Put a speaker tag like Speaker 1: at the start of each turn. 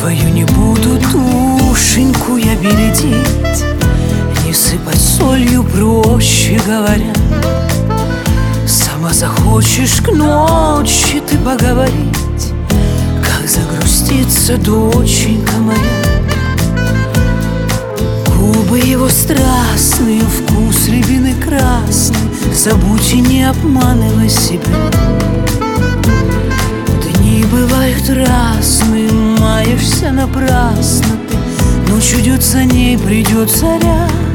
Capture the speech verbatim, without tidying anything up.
Speaker 1: Твою не буду душеньку я бередить, не сыпать солью, проще говоря. Сама захочешь к ночи ты поговорить, как загрустится доченька моя. Губы его страстные, вкус рябины красный, забудь и не обманывай себя. Дни бывают разные, маешься напрасно ты, ночь идет за ней, придет заря.